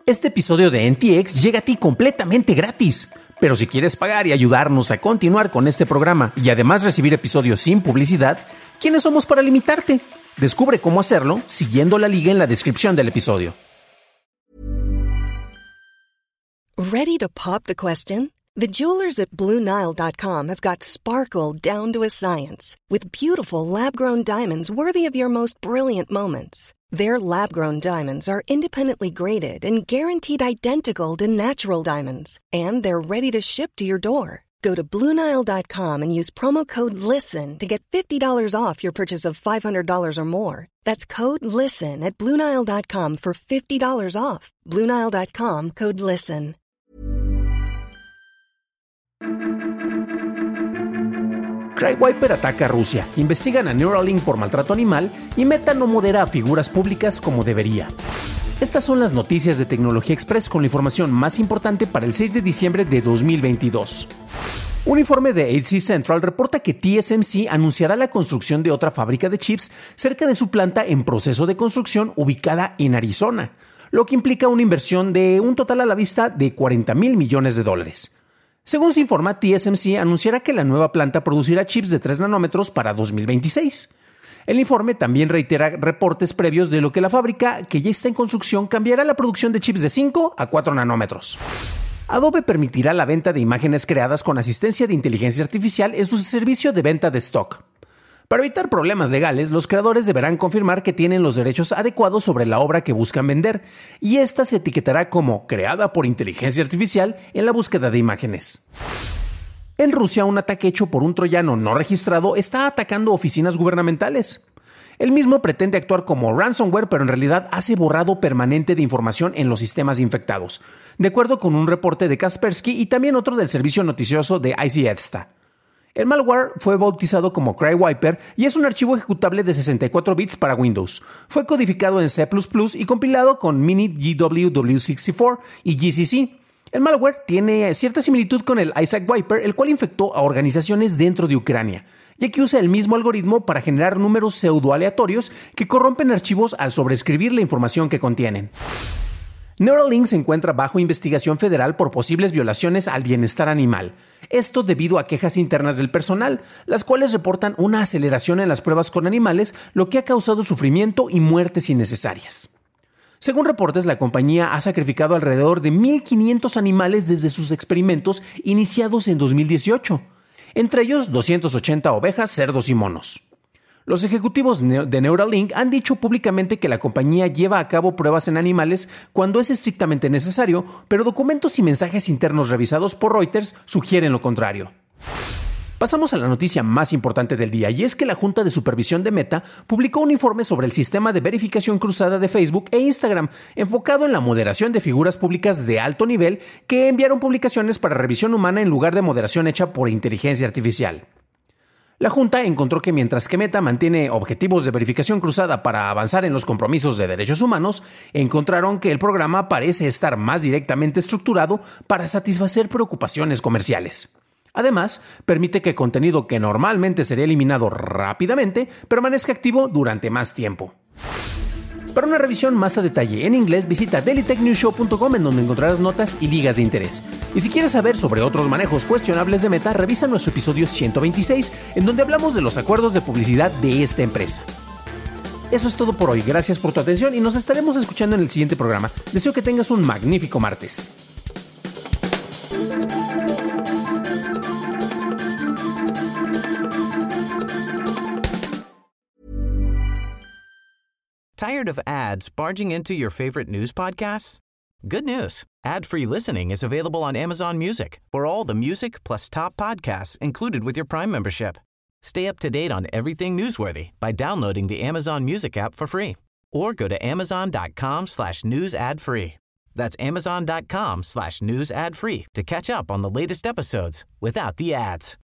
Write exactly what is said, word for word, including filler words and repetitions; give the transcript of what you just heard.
Este episodio de N T X llega a ti completamente gratis. Pero si quieres pagar y ayudarnos a continuar con este programa y además recibir episodios sin publicidad, ¿quiénes somos para limitarte? Descubre cómo hacerlo siguiendo la liga en la descripción del episodio. Ready to pop the question? The jewelers at Blue Nile dot com have got sparkle down to a science with beautiful lab-grown diamonds worthy of your most brilliant moments. Their lab-grown diamonds are independently graded and guaranteed identical to natural diamonds, and they're ready to ship to your door. Go to Blue Nile dot com and use promo code LISTEN to get fifty dollars off your purchase of five hundred dollars or more. That's code LISTEN at Blue Nile dot com for fifty dollars off. Blue Nile dot com, code LISTEN. Crywiper ataca a Rusia, investigan a Neuralink por maltrato animal y Meta no modera a figuras públicas como debería. Estas son las noticias de Tecnología Express con la información más importante para el seis de diciembre de dos mil veintidós. Un informe de H C Central reporta que T S M C anunciará la construcción de otra fábrica de chips cerca de su planta en proceso de construcción ubicada en Arizona, lo que implica una inversión de un total a la vista de cuarenta mil millones de dólares. Según se informa, T S M C anunciará que la nueva planta producirá chips de tres nanómetros para dos mil veintiséis. El informe también reitera reportes previos de lo que la fábrica, que ya está en construcción, cambiará la producción de chips de cinco a cuatro nanómetros. Adobe permitirá la venta de imágenes creadas con asistencia de inteligencia artificial en su servicio de venta de stock. Para evitar problemas legales, los creadores deberán confirmar que tienen los derechos adecuados sobre la obra que buscan vender, y esta se etiquetará como creada por inteligencia artificial en la búsqueda de imágenes. En Rusia, un ataque hecho por un troyano no registrado está atacando oficinas gubernamentales. El mismo pretende actuar como ransomware, pero en realidad hace borrado permanente de información en los sistemas infectados, de acuerdo con un reporte de Kaspersky y también otro del servicio noticioso de I C F S T A. El malware fue bautizado como Crywiper y es un archivo ejecutable de sesenta y cuatro bits para Windows. Fue codificado en C plus plus y compilado con Mini G W W sesenta y cuatro y G C C. El malware tiene cierta similitud con el Isaac Viper, el cual infectó a organizaciones dentro de Ucrania, ya que usa el mismo algoritmo para generar números pseudoaleatorios que corrompen archivos al sobreescribir la información que contienen. Neuralink se encuentra bajo investigación federal por posibles violaciones al bienestar animal. Esto debido a quejas internas del personal, las cuales reportan una aceleración en las pruebas con animales, lo que ha causado sufrimiento y muertes innecesarias. Según reportes, la compañía ha sacrificado alrededor de mil quinientos animales desde sus experimentos iniciados en dos mil dieciocho, entre ellos doscientas ochenta ovejas, cerdos y monos. Los ejecutivos de Neuralink han dicho públicamente que la compañía lleva a cabo pruebas en animales cuando es estrictamente necesario, pero documentos y mensajes internos revisados por Reuters sugieren lo contrario. Pasamos a la noticia más importante del día, y es que la Junta de Supervisión de Meta publicó un informe sobre el sistema de verificación cruzada de Facebook e Instagram, enfocado en la moderación de figuras públicas de alto nivel que enviaron publicaciones para revisión humana en lugar de moderación hecha por inteligencia artificial. La Junta encontró que mientras que Meta mantiene objetivos de verificación cruzada para avanzar en los compromisos de derechos humanos, encontraron que el programa parece estar más directamente estructurado para satisfacer preocupaciones comerciales. Además, permite que contenido que normalmente sería eliminado rápidamente permanezca activo durante más tiempo. Para una revisión más a detalle en inglés, visita daily tech news show punto com, en donde encontrarás notas y ligas de interés. Y si quieres saber sobre otros manejos cuestionables de Meta, revisa nuestro episodio ciento veintiséis, en donde hablamos de los acuerdos de publicidad de esta empresa. Eso es todo por hoy. Gracias por tu atención y nos estaremos escuchando en el siguiente programa. Deseo que tengas un magnífico martes. Tired of ads barging into your favorite news podcasts? Good news. Ad-free listening is available on Amazon Music for all the music plus top podcasts included with your Prime membership. Stay up to date on everything newsworthy by downloading the Amazon Music app for free or go to amazon.com slash news ad free. That's amazon.com slash news ad free to catch up on the latest episodes without the ads.